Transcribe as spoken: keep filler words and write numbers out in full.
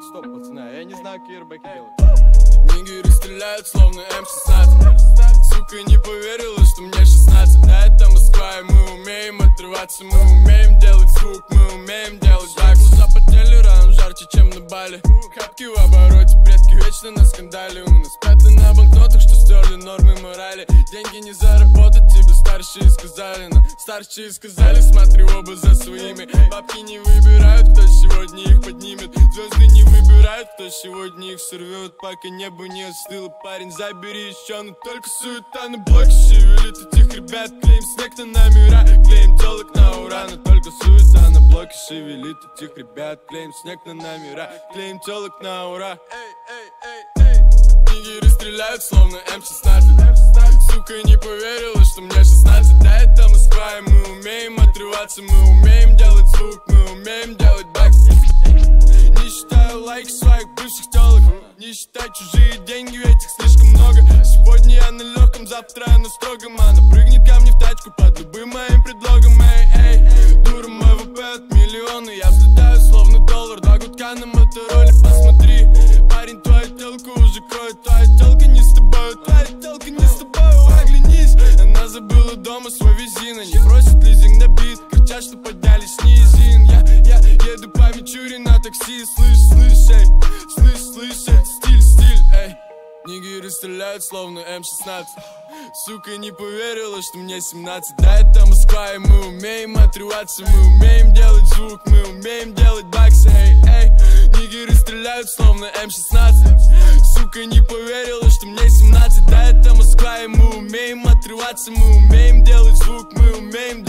Стоп, пацаны, я не знаю, какие рыбаки делают. Нигеры стреляют, словно эм шестнадцать. Сука, не поверила, что мне шестнадцать. Да, это Москва, и мы умеем отрываться. Мы умеем делать звук, мы умеем делать бакс. Запотели рано, жарче, чем на Бали. Хапки в обороте, предки вечно на скандале. У нас пятна на банкнотах, что стерли нормы морали. Деньги не заработать, тебе старшие сказали. Но старшие сказали, смотри оба за своими. Бабки не выбирают, кто сегодня их поднимет. Звезды не выбирают, кто сегодня их сорвет. Пока небо не остыло, парень, забери еще. Но только суета на блоке шевелит этих ребят. Клеим снег на номера, клеим телок на ура. Но только суета на блоке шевелит этих ребят. Клеим снег на номера, клеим телок на ура. Эй, эй, эй, эй. Нигеры стреляют, словно эм шестнадцать. Сука, не поверила, что мне шестнадцать. Да, это Москва, и мы умеем отрываться. Мы умеем делать звук, мы умеем делать бакс. Не считаю лайки своих бывших телок. Не считай чужие деньги, ведь их слишком много. Сегодня я на легком, завтра я на строгом. Она прыгнет ко мне в тачку под любым моим предлогом. Эй, эй, дура, мой вэ пэ от миллиона. Я взлетаю, словно доллар, два гудка на мотороле. Посмотри, парень, твоя телка уже кроет. Твоя телка не с тобой, твоя телка не с тобой. Оглянись, она забыла дома свой визин. Они просят лизинг на бит, кричат, что поднялись с низин. Я, я еду по Мичури на такси. Слышь, слышь, эй, слышь, слышь, эй, стиль, стиль, эй. Нигеры стреляют, словно эм шестнадцать. Сука, не поверила, что мне семнадцать. Да, это Москва, и мы умеем отрываться. Мы умеем делать звук, мы умеем делать баксы. Эй, эй, нигеры стреляют, словно эм шестнадцать. Сука, не поверила, что мне семнадцать. Да, это Москва, и мы умеем отрываться. Мы умеем делать звук, мы умеем